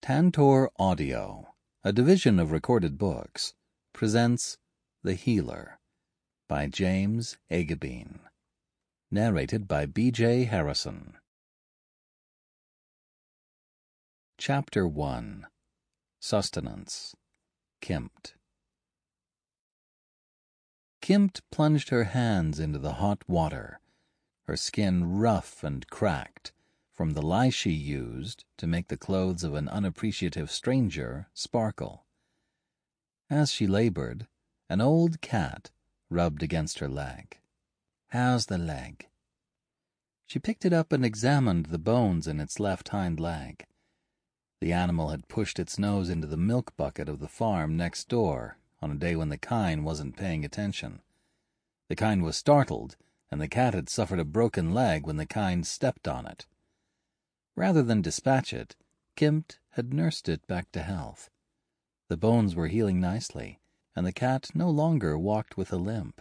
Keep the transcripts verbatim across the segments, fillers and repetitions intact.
Tantor Audio, a division of Recorded Books, presents The Healer by James Agabine, narrated by B J Harrison. Chapter one. Sustenance. Kimpt. Kimpt plunged her hands into the hot water, her skin rough and cracked from the lye she used to make the clothes of an unappreciative stranger sparkle. As she labored, an old cat rubbed against her leg. "How's the leg?" She picked it up and examined the bones in its left hind leg. The animal had pushed its nose into the milk bucket of the farm next door on a day when the kine wasn't paying attention. The kine was startled, and the cat had suffered a broken leg when the kine stepped on it. Rather than dispatch it, Kimpt had nursed it back to health. The bones were healing nicely, and the cat no longer walked with a limp.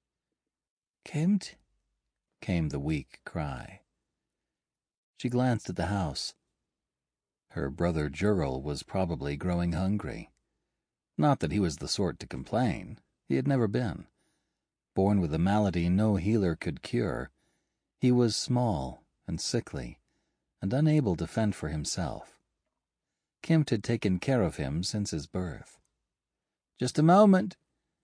"Kimpt?" came the weak cry. She glanced at the house. Her brother Juril was probably growing hungry. Not that he was the sort to complain. He had never been. Born with a malady no healer could cure, he was small and sickly, and unable to fend for himself. Kimpt had taken care of him since his birth. "Just a moment."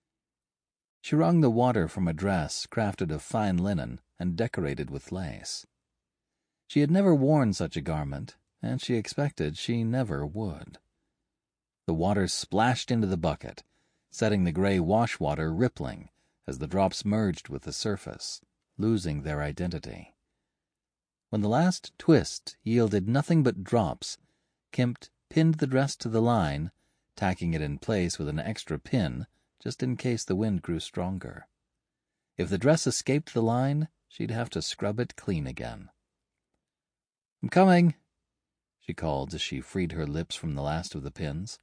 She wrung the water from a dress crafted of fine linen and decorated with lace. She had never worn such a garment, and she expected she never would. The water splashed into the bucket, setting the gray wash water rippling as the drops merged with the surface, losing their identity. When the last twist yielded nothing but drops, Kimpt pinned the dress to the line, tacking it in place with an extra pin just in case the wind grew stronger. If the dress escaped the line, she'd have to scrub it clean again. "I'm coming," she called as she freed her lips from the last of the pins.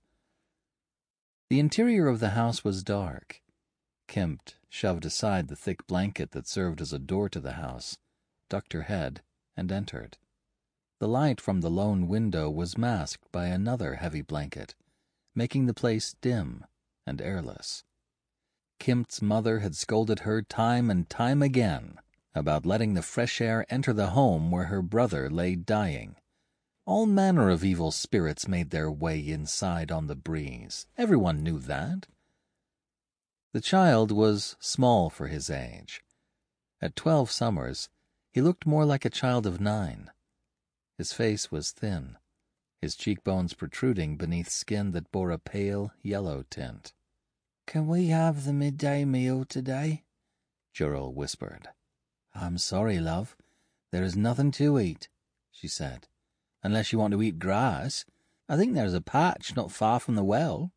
The interior of the house was dark. Kimpt shoved aside the thick blanket that served as a door to the house, ducked her head, and entered. The light from the lone window was masked by another heavy blanket, making the place dim and airless. Kimpt's mother had scolded her time and time again about letting the fresh air enter the home where her brother lay dying. All manner of evil spirits made their way inside on the breeze. Everyone knew that. The child was small for his age. At twelve summers, he looked more like a child of nine. His face was thin, his cheekbones protruding beneath skin that bore a pale yellow tint. "Can we have the midday meal today?" Juril whispered. "I'm sorry, love. There is nothing to eat," she said. "Unless you want to eat grass. I think there's a patch not far from the well."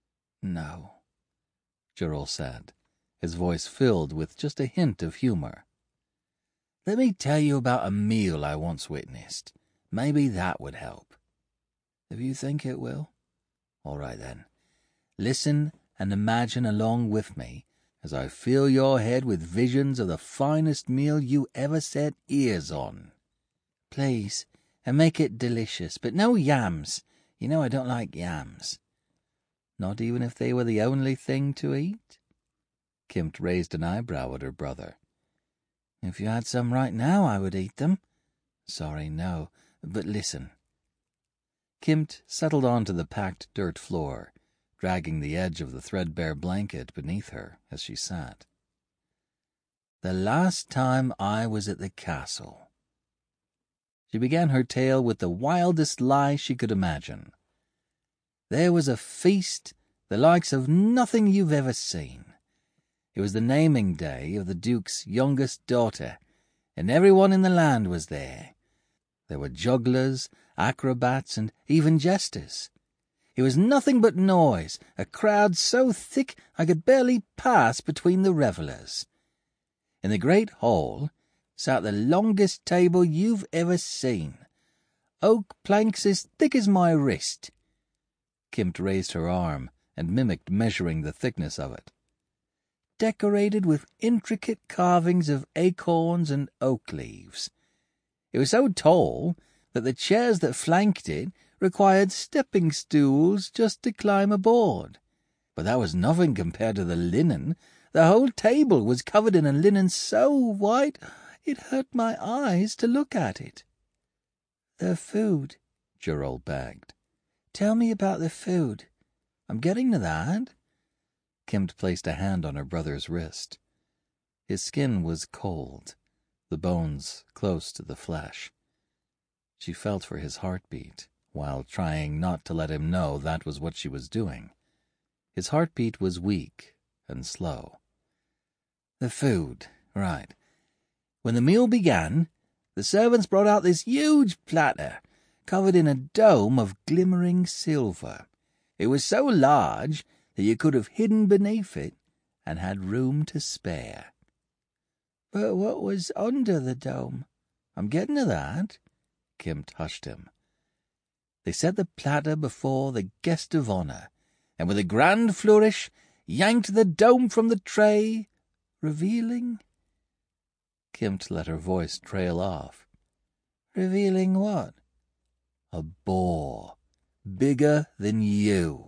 "No," Juril said, his voice filled with just a hint of humor. "Let me tell you about a meal I once witnessed. Maybe that would help." "If you think it will." "All right, then. Listen and imagine along with me as I fill your head with visions of the finest meal you ever set ears on." "Please, and make it delicious, but no yams. You know I don't like yams." "Not even if they were the only thing to eat?" Kimpt raised an eyebrow at her brother. "If you had some right now, I would eat them." "Sorry, no. But listen." Kimpt settled onto the packed dirt floor, dragging the edge of the threadbare blanket beneath her as she sat. "The last time I was at the castle." She began her tale with the wildest lie she could imagine. "There was a feast the likes of nothing you've ever seen. It was the naming day of the Duke's youngest daughter, and everyone in the land was there. There were jugglers, acrobats, and even jesters. It was nothing but noise, a crowd so thick I could barely pass between the revellers. In the great hall sat the longest table you've ever seen, oak planks as thick as my wrist." Kimpt raised her arm and mimicked measuring the thickness of it. "Decorated with intricate carvings of acorns and oak leaves. It was so tall that the chairs that flanked it required stepping stools just to climb aboard. But that was nothing compared to the linen. The whole table was covered in a linen so white it hurt my eyes to look at it. The food, Gerald begged. Tell me about the food. I'm getting to that. Kimt placed a hand on her brother's wrist. His skin was cold, the bones close to the flesh. She felt for his heartbeat, while trying not to let him know that was what she was doing. His heartbeat was weak and slow. The food, right. When the meal began, the servants brought out this huge platter, covered in a dome of glimmering silver. It was so large that you could have hidden beneath it and had room to spare. But what was under the dome? I'm getting to that. Kimt hushed him. They set the platter before the guest of honor, and with a grand flourish yanked the dome from the tray, revealing... Kimt let her voice trail off. Revealing what? A boar, bigger than you.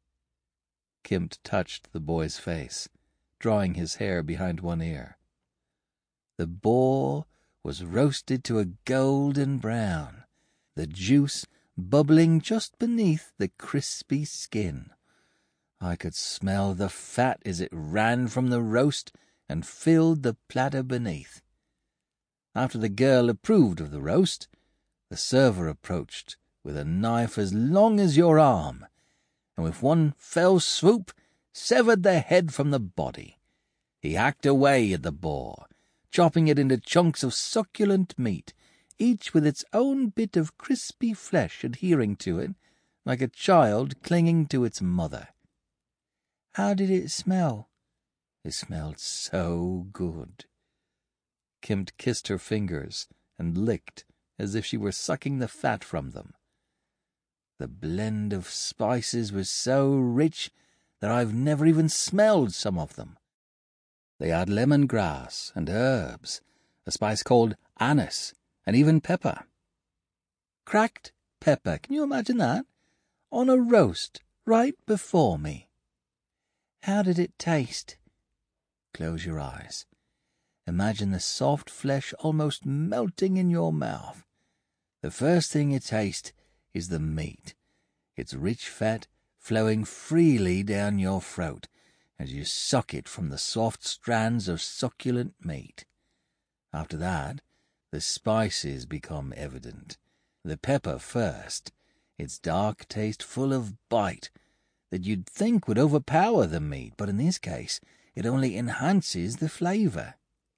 Kimt touched the boy's face, drawing his hair behind one ear. The boar was roasted to a golden brown, the juice bubbling just beneath the crispy skin. I could smell the fat as it ran from the roast and filled the platter beneath. After the girl approved of the roast, the server approached with a knife as long as your arm, and with one fell swoop severed the head from the body. He hacked away at the boar, chopping it into chunks of succulent meat, each with its own bit of crispy flesh adhering to it, like a child clinging to its mother. How did it smell? It smelled so good. Kimt kissed her fingers and licked as if she were sucking the fat from them. The blend of spices was so rich that I've never even smelled some of them. They had lemongrass and herbs, a spice called anise, and even pepper. Cracked pepper, can you imagine that? On a roast, right before me. How did it taste? Close your eyes. Imagine the soft flesh almost melting in your mouth. The first thing you taste is the meat, its rich fat flowing freely down your throat as you suck it from the soft strands of succulent meat. After that, the spices become evident. The pepper first, its dark taste full of bite that you'd think would overpower the meat, but in this case it only enhances the flavour.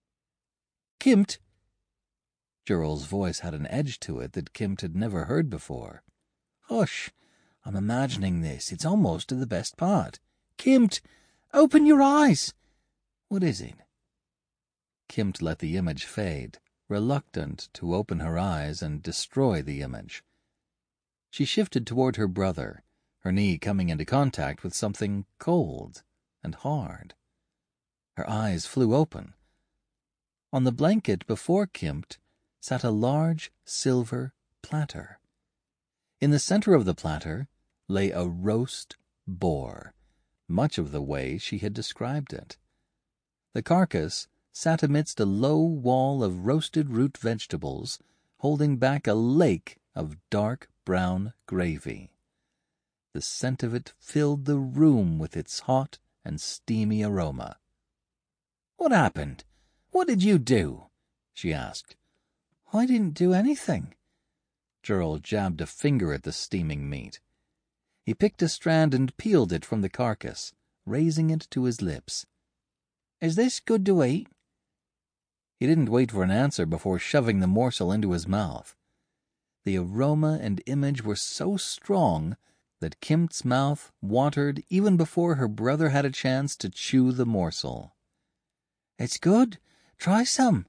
Kimt! Gerald's voice had an edge to it that Kimt had never heard before. Hush! I'm imagining this. It's almost to the best part. Kimt! Open your eyes! What is it? Kimt let the image fade, reluctant to open her eyes and destroy the image. She shifted toward her brother, her knee coming into contact with something cold and hard. Her eyes flew open. On the blanket before Kimt sat a large silver platter. In the center of the platter lay a roast boar, much of the way she had described it. The carcass sat amidst a low wall of roasted root vegetables, holding back a lake of dark brown gravy. The scent of it filled the room with its hot and steamy aroma. "What happened? What did you do?" she asked. "I didn't do anything." Gerald jabbed a finger at the steaming meat. He picked a strand and peeled it from the carcass, raising it to his lips. "Is this good to eat?" He didn't wait for an answer before shoving the morsel into his mouth. The aroma and image were so strong that Kimt's mouth watered even before her brother had a chance to chew the morsel. "It's good. Try some."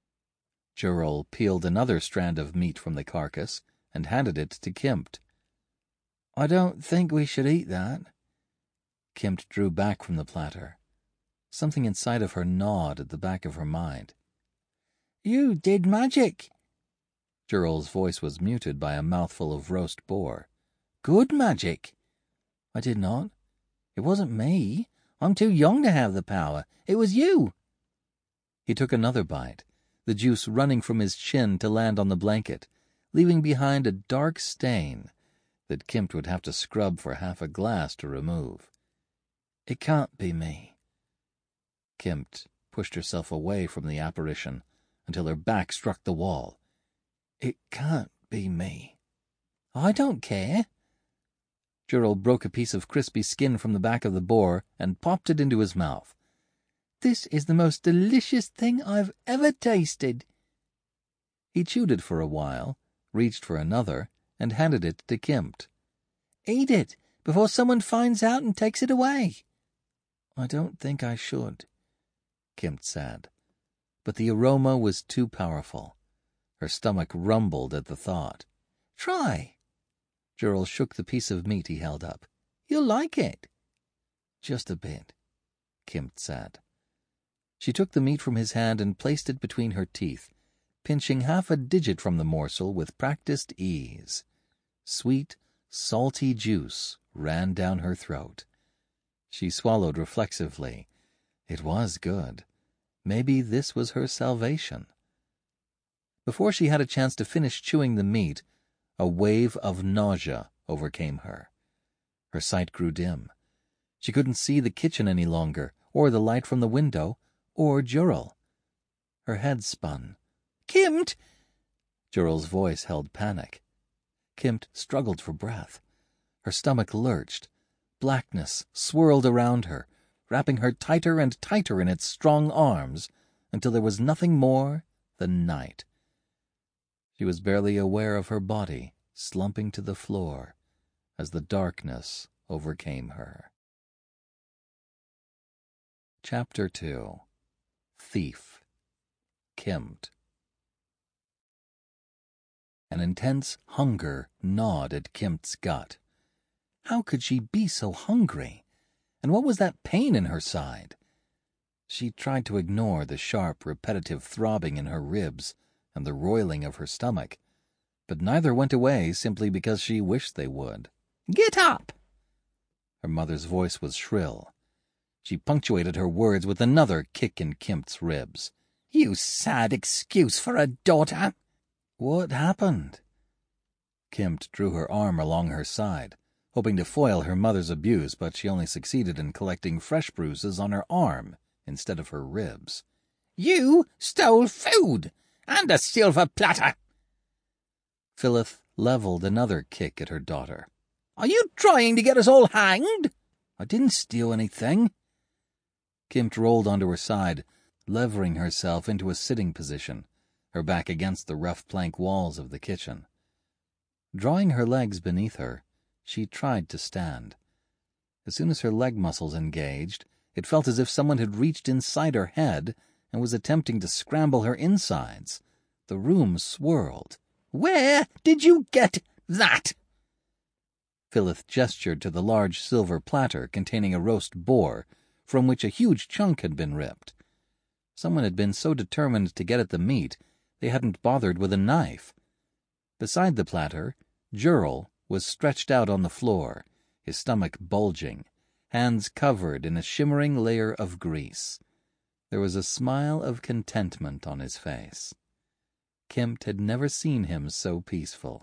Gerald peeled another strand of meat from the carcass and handed it to Kimt. "I don't think we should eat that." Kimt drew back from the platter. Something inside of her gnawed at the back of her mind. "You did magic." Gerald's voice was muted by a mouthful of roast boar. "Good magic." "I did not. It wasn't me. I'm too young to have the power. It was you." He took another bite, the juice running from his chin to land on the blanket, leaving behind a dark stain that Kimpt would have to scrub for half a glass to remove. "It can't be me." Kimpt pushed herself away from the apparition until her back struck the wall. "It can't be me." "I don't care." Gerald broke a piece of crispy skin from the back of the boar and popped it into his mouth. "This is the most delicious thing I've ever tasted." He chewed it for a while, reached for another, and handed it to Kimpt. "Eat it before someone finds out and takes it away." "I don't think I should," Kimpt said. But the aroma was too powerful. Her stomach rumbled at the thought. "Try." Gerald shook the piece of meat he held up. "You'll like it." "Just a bit," Kimpt said. She took the meat from his hand and placed it between her teeth, pinching half a digit from the morsel with practiced ease. Sweet, salty juice ran down her throat. She swallowed reflexively. It was good. Maybe this was her salvation. Before she had a chance to finish chewing the meat, a wave of nausea overcame her. Her sight grew dim. She couldn't see the kitchen any longer, or the light from the window, or Gerald. Her head spun. "Kimpt!" Gerald's voice held panic. Kimpt struggled for breath. Her stomach lurched. Blackness swirled around her, wrapping her tighter and tighter in its strong arms until there was nothing more than night. She was barely aware of her body slumping to the floor as the darkness overcame her. Chapter two. Thief. Kimpt. An intense hunger gnawed at Kimpt's gut. How could she be so hungry? And what was that pain in her side? She tried to ignore the sharp, repetitive throbbing in her ribs and the roiling of her stomach, but neither went away simply because she wished they would. "Get up!" Her mother's voice was shrill. She punctuated her words with another kick in Kimpt's ribs. "You sad excuse for a daughter!" "What happened?" Kimpt drew her arm along her side, hoping to foil her mother's abuse, but she only succeeded in collecting fresh bruises on her arm instead of her ribs. "You stole food and a silver platter!" Phyllis leveled another kick at her daughter. "Are you trying to get us all hanged?" "I didn't steal anything." Kimpt rolled onto her side, levering herself into a sitting position, her back against the rough plank walls of the kitchen. Drawing her legs beneath her, she tried to stand. As soon as her leg muscles engaged, it felt as if someone had reached inside her head and was attempting to scramble her insides. The room swirled. "Where did you get that?" Phyllis gestured to the large silver platter containing a roast boar, from which a huge chunk had been ripped. Someone had been so determined to get at the meat, they hadn't bothered with a knife. Beside the platter, Gerald was stretched out on the floor, his stomach bulging, hands covered in a shimmering layer of grease. There was a smile of contentment on his face. Kimpt had never seen him so peaceful.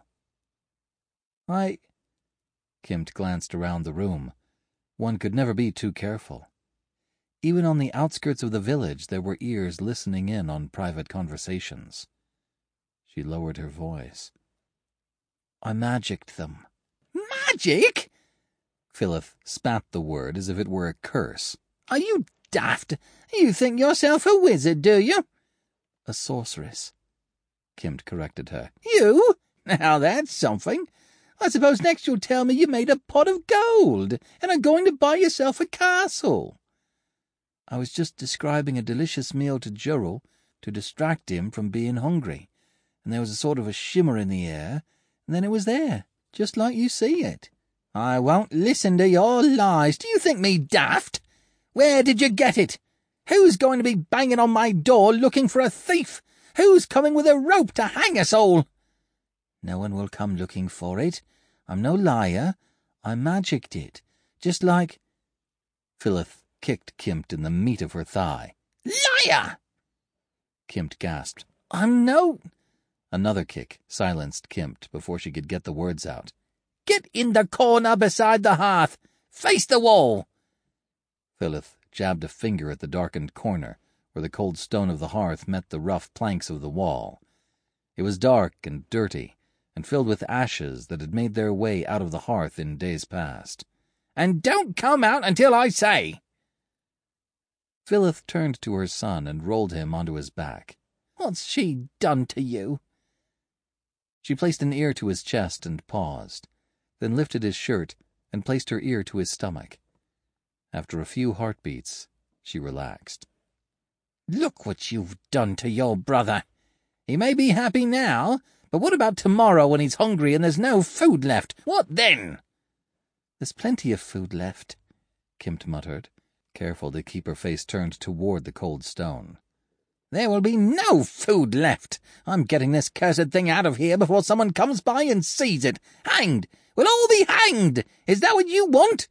I... Kimpt glanced around the room. One could never be too careful. Even on the outskirts of the village there were ears listening in on private conversations. She lowered her voice. "I magicked them." "Magic?" Phyllis spat the word as if it were a curse. "Are you daft? You think yourself a wizard, do you?" "A sorceress," Kimpt corrected her. "You? Now that's something. I suppose next you'll tell me you made a pot of gold and are going to buy yourself a castle." "I was just describing a delicious meal to Gerald to distract him from being hungry, and there was a sort of a shimmer in the air, and then it was there, just like you see it." "I won't listen to your lies. Do you think me daft? Where did you get it? Who's going to be banging on my door looking for a thief? Who's coming with a rope to hang us all?" No one will come looking for it. I'm no liar. I magicked it. Just like—" Phyllis kicked Kimpt in the meat of her thigh. "Liar!" Kimpt gasped. "I'm no—" Another kick silenced Kimpt before she could get the words out. "Get in the corner beside the hearth. Face the wall." Phyllis jabbed a finger at the darkened corner where the cold stone of the hearth met the rough planks of the wall. It was dark and dirty, and filled with ashes that had made their way out of the hearth in days past. "And don't come out until I say." Phyllis turned to her son and rolled him onto his back. "What's she done to you?" She placed an ear to his chest and paused, then lifted his shirt and placed her ear to his stomach. After a few heartbeats, she relaxed. "Look what you've done to your brother. He may be happy now, but what about tomorrow when he's hungry and there's no food left? What then?" "There's plenty of food left," Kimpt muttered, careful to keep her face turned toward the cold stone. "There will be no food left. I'm getting this cursed thing out of here before someone comes by and sees it. Hanged! We'll all be hanged! Is that what you want?"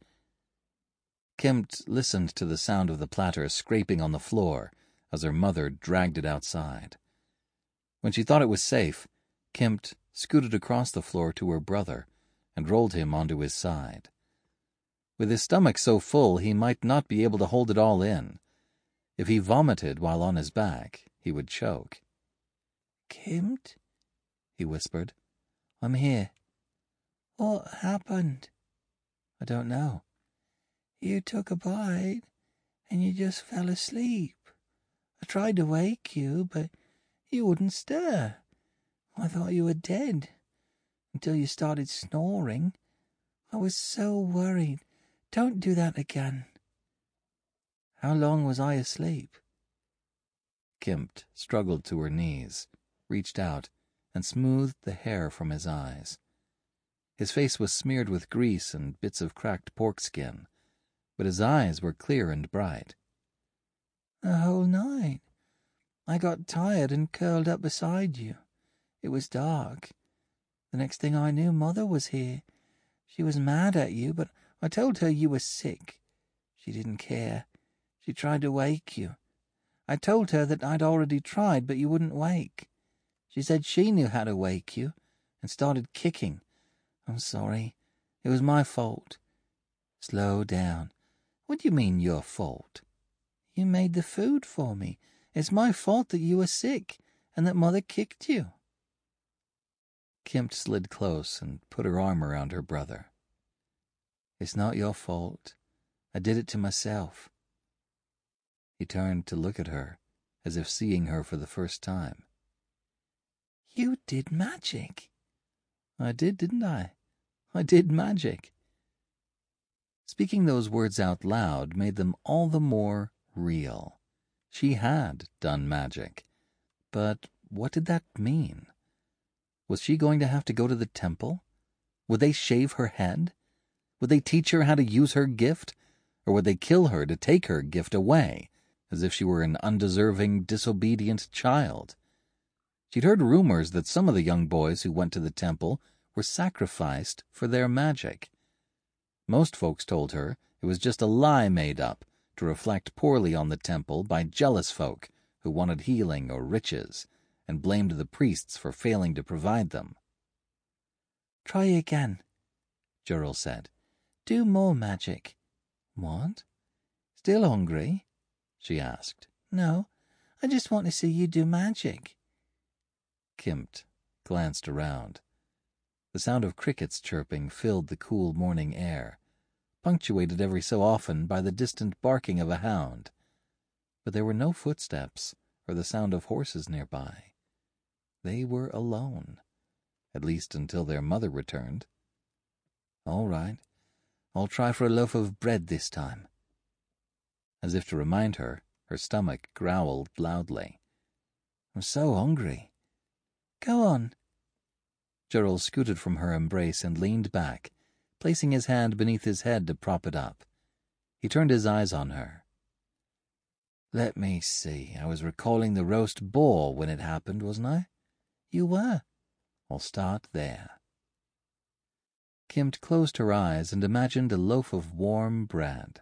Kimpt listened to the sound of the platter scraping on the floor as her mother dragged it outside. When she thought it was safe, Kimpt scooted across the floor to her brother and rolled him onto his side. With his stomach so full he might not be able to hold it all in. If he vomited while on his back, he would choke. "Kimpt," he whispered. "I'm here." "What happened?" "I don't know." "You took a bite, and you just fell asleep. I tried to wake you, but you wouldn't stir. I thought you were dead, until you started snoring. I was so worried. Don't do that again." "How long was I asleep?" Kimpt struggled to her knees, reached out, and smoothed the hair from his eyes. His face was smeared with grease and bits of cracked pork skin, but his eyes were clear and bright. "The whole night. I got tired and curled up beside you. It was dark. The next thing I knew, Mother was here. She was mad at you, but I told her you were sick. She didn't care. She tried to wake you. I told her that I'd already tried, but you wouldn't wake. She said she knew how to wake you, and started kicking. I'm sorry. It was my fault." "Slow down. What do you mean, your fault?" "You made the food for me. It's my fault that you were sick, and that Mother kicked you." Kimpt slid close and put her arm around her brother. "It's not your fault. I did it to myself." He turned to look at her, as if seeing her for the first time. "You did magic." "I did, didn't I? I did magic." Speaking those words out loud made them all the more real. She had done magic. But what did that mean? Was she going to have to go to the temple? Would they shave her head? Would they teach her how to use her gift? Or would they kill her to take her gift away, as if she were an undeserving, disobedient child? She'd heard rumors that some of the young boys who went to the temple were sacrificed for their magic. Most folks told her it was just a lie made up to reflect poorly on the temple by jealous folk who wanted healing or riches and blamed the priests for failing to provide them. "Try again," Gerald said. "Do more magic." "What? Still hungry?" she asked. "No, I just want to see you do magic." Kimpt glanced around. The sound of crickets chirping filled the cool morning air, punctuated every so often by the distant barking of a hound. But there were no footsteps or the sound of horses nearby. They were alone, at least until their mother returned. "All right, I'll try for a loaf of bread this time." As if to remind her, her stomach growled loudly. "I'm so hungry." "Go on." Gerald scooted from her embrace and leaned back, placing his hand beneath his head to prop it up. He turned his eyes on her. "Let me see, I was recalling the roast boar when it happened, wasn't I?" "You were." I'll start there. Kimt closed her eyes and imagined a loaf of warm bread.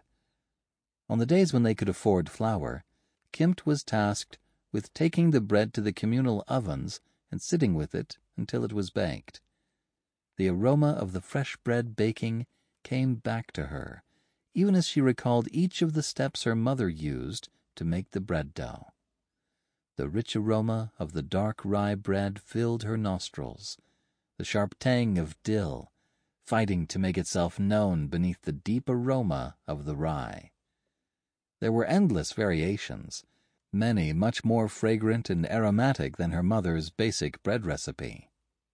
On the days when they could afford flour, Kimt was tasked with taking the bread to the communal ovens and sitting with it until it was baked. The aroma of the fresh bread baking came back to her, even as she recalled each of the steps her mother used to make the bread dough. The rich aroma of the dark rye bread filled her nostrils, the sharp tang of dill fighting to make itself known beneath the deep aroma of the rye. There were endless variations, many much more fragrant and aromatic than her mother's basic bread recipe.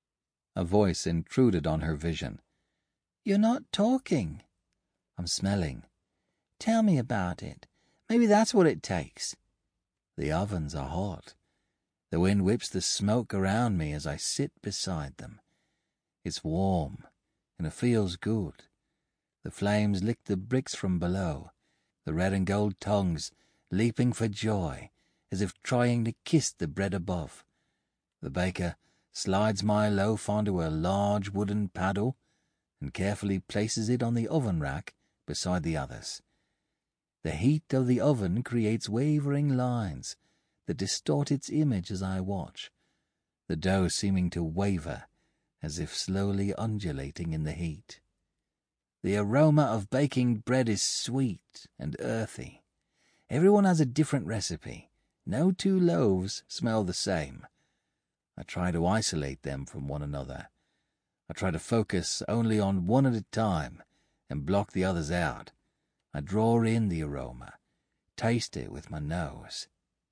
A voice intruded on her vision. "You're not talking." "I'm smelling." "Tell me about it. Maybe that's what it takes." "The ovens are hot. The wind whips the smoke around me as I sit beside them. It's warm, and it feels good. The flames lick the bricks from below, the red and gold tongues leaping for joy, as if trying to kiss the bread above. The baker slides my loaf onto a large wooden paddle and carefully places it on the oven rack beside the others. The heat of the oven creates wavering lines that distort its image as I watch, the dough seeming to waver as if slowly undulating in the heat. The aroma of baking bread is sweet and earthy. Everyone has a different recipe. No two loaves smell the same. I try to isolate them from one another. I try to focus only on one at a time and block the others out. I draw in the aroma, taste it with my nose."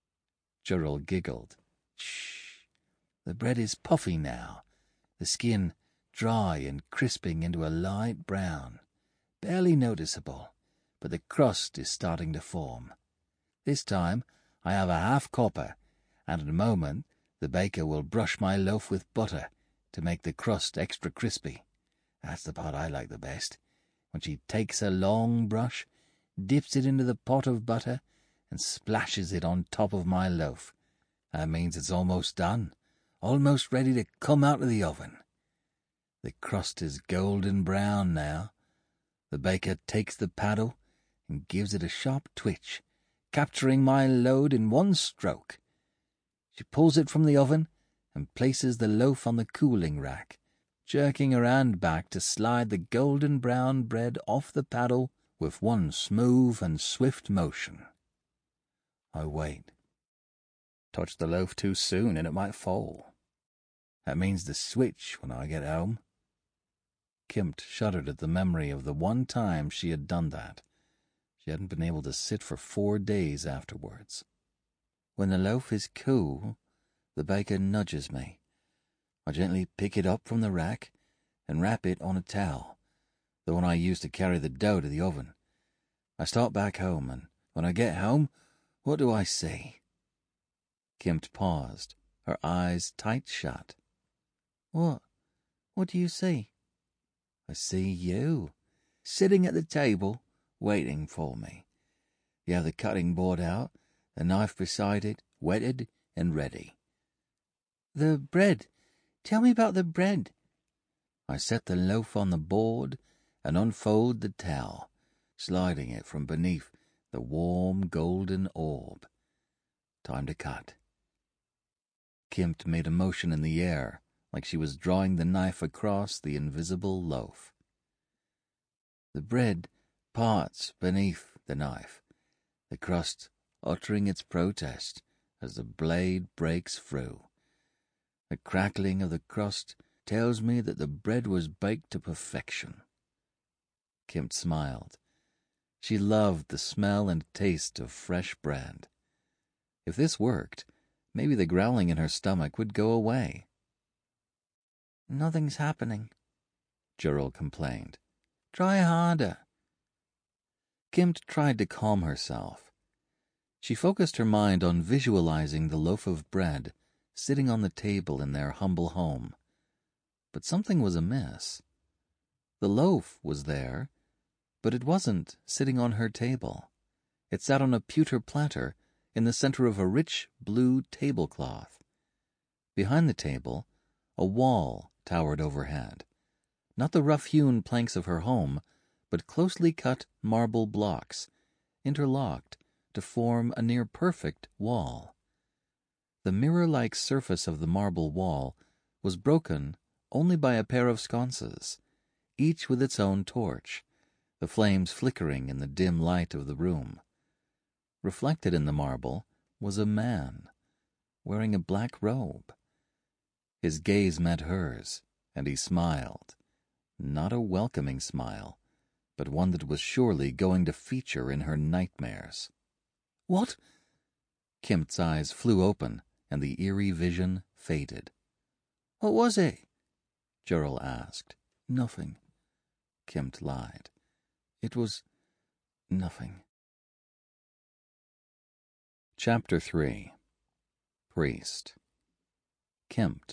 Gerald giggled. "Shh. The bread is puffy now, the skin dry and crisping into a light brown, barely noticeable, but the crust is starting to form. This time I have a half copper, and in a moment the baker will brush my loaf with butter to make the crust extra crispy. That's the part I like the best, when she takes a long brush, dips it into the pot of butter, and splashes it on top of my loaf. That means it's almost done, almost ready to come out of the oven. The crust is golden brown now. The baker takes the paddle and gives it a sharp twitch, capturing my load in one stroke. She pulls it from the oven and places the loaf on the cooling rack, jerking her hand back to slide the golden brown bread off the paddle with one smooth and swift motion. I wait. Touch the loaf too soon and it might fall. That means the switch when I get home." Kimt shuddered at the memory of the one time she had done that. She hadn't been able to sit for four days afterwards. "When the loaf is cool, the baker nudges me. I gently pick it up from the rack and wrap it on a towel, the one I used to carry the dough to the oven. I start back home, and when I get home, what do I see?" Kimt paused, her eyes tight shut. "What? What do you see?" "I see you, sitting at the table, waiting for me. You have the cutting board out, the knife beside it, wetted and ready." "The bread. Tell me about the bread." "I set the loaf on the board and unfold the towel, sliding it from beneath the warm golden orb. Time to cut." Kimt made a motion in the air, like she was drawing the knife across the invisible loaf. The bread parts beneath the knife, the crust uttering its protest as the blade breaks through. The crackling of the crust tells me that the bread was baked to perfection. Kimt smiled. She loved the smell and taste of fresh bread. If this worked, maybe the growling in her stomach would go away. "Nothing's happening," Gerald complained. "Try harder." Kimt tried to calm herself. She focused her mind on visualizing the loaf of bread sitting on the table in their humble home. But something was amiss. The loaf was there, but it wasn't sitting on her table. It sat on a pewter platter in the center of a rich blue tablecloth. Behind the table, A wall towered overhead. Not the rough-hewn planks of her home, but closely cut marble blocks, interlocked to form a near-perfect wall. The mirror-like surface of the marble wall was broken only by a pair of sconces, each with its own torch, the flames flickering in the dim light of the room. Reflected in the marble was a man, wearing a black robe. His gaze met hers, and he smiled. Not a welcoming smile, but one that was surely going to feature in her nightmares. "What?" Kimt's eyes flew open, and the eerie vision faded. "What was it?" Gerald asked. "Nothing," Kimt lied. "It was nothing." Chapter three. Priest. Kimt.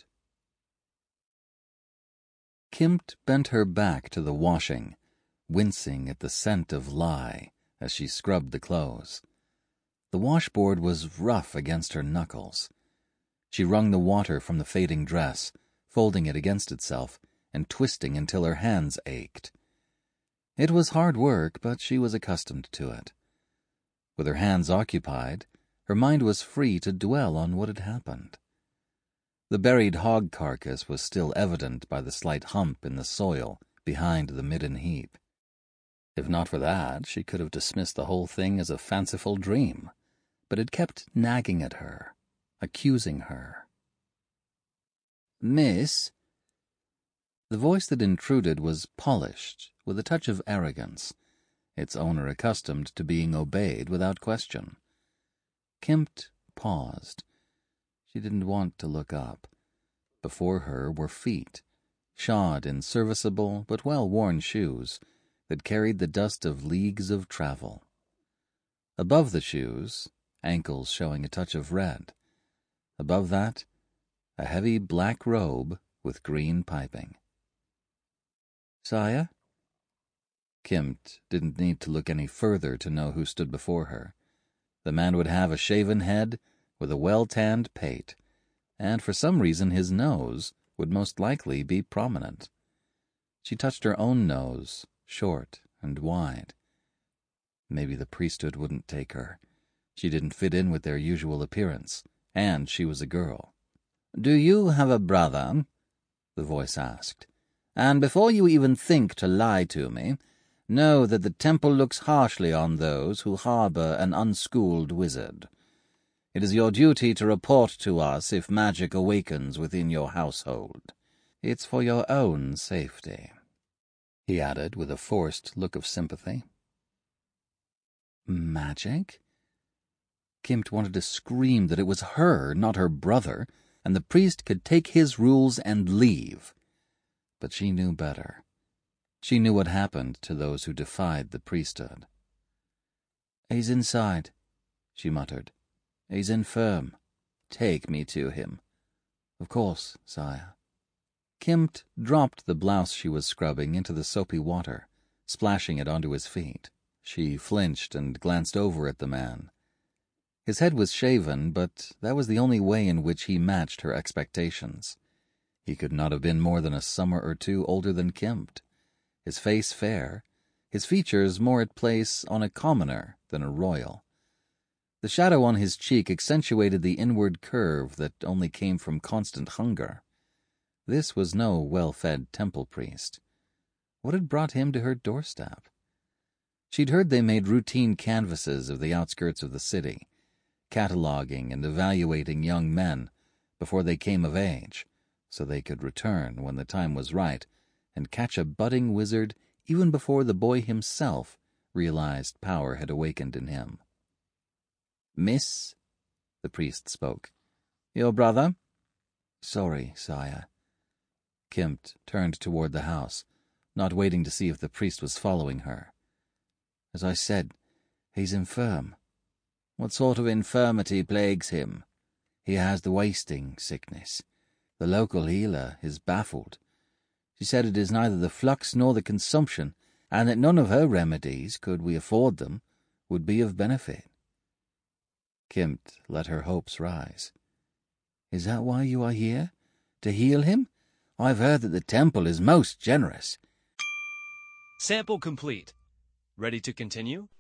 Kimt bent her back to the washing, wincing at the scent of lye as she scrubbed the clothes. The washboard was rough against her knuckles. She wrung the water from the fading dress, folding it against itself and twisting until her hands ached. It was hard work, but she was accustomed to it. With her hands occupied, her mind was free to dwell on what had happened. The buried hog carcass was still evident by the slight hump in the soil behind the midden heap. If not for that, she could have dismissed the whole thing as a fanciful dream, but it kept nagging at her, accusing her. "Miss?" The voice that intruded was polished, with a touch of arrogance, its owner accustomed to being obeyed without question. Kimt paused. She didn't want to look up. Before her were feet, shod in serviceable but well-worn shoes that carried the dust of leagues of travel. Above the shoes, ankles showing a touch of red. Above that, a heavy black robe with green piping. "Sire?" Kimt didn't need to look any further to know who stood before her. The man would have a shaven head with a well-tanned pate, and for some reason his nose would most likely be prominent. She touched her own nose, short and wide. Maybe the priesthood wouldn't take her. She didn't fit in with their usual appearance, and she was a girl. "Do you have a brother?" the voice asked. "And before you even think to lie to me, know that the temple looks harshly on those who harbor an unschooled wizard. It is your duty to report to us if magic awakens within your household. It's for your own safety," he added with a forced look of sympathy. Magic? Kimt wanted to scream that it was her, not her brother, and the priest could take his rules and leave. But she knew better. She knew what happened to those who defied the priesthood. "He's inside," she muttered. "He's infirm. Take me to him." "Of course, sire." Kimt dropped the blouse she was scrubbing into the soapy water, splashing it onto his feet. She flinched and glanced over at the man. His head was shaven, but that was the only way in which he matched her expectations. He could not have been more than a summer or two older than Kimt. His face fair, his features more at place on a commoner than a royal. The shadow on his cheek accentuated the inward curve that only came from constant hunger. This was no well-fed temple priest. What had brought him to her doorstep? She'd heard they made routine canvasses of the outskirts of the city, cataloging and evaluating young men before they came of age, so they could return when the time was right and catch a budding wizard even before the boy himself realized power had awakened in him. "Miss," the priest spoke. "Your brother?" "Sorry, sire." Kimt turned toward the house, not waiting to see if the priest was following her. "As I said, he's infirm." "What sort of infirmity plagues him?" "He has the wasting sickness. The local healer is baffled. She said it is neither the flux nor the consumption, and that none of her remedies, could we afford them, would be of benefit." Kimt let her hopes rise. "Is that why you are here? To heal him? I've heard that the temple is most generous. Sample complete. Ready to continue?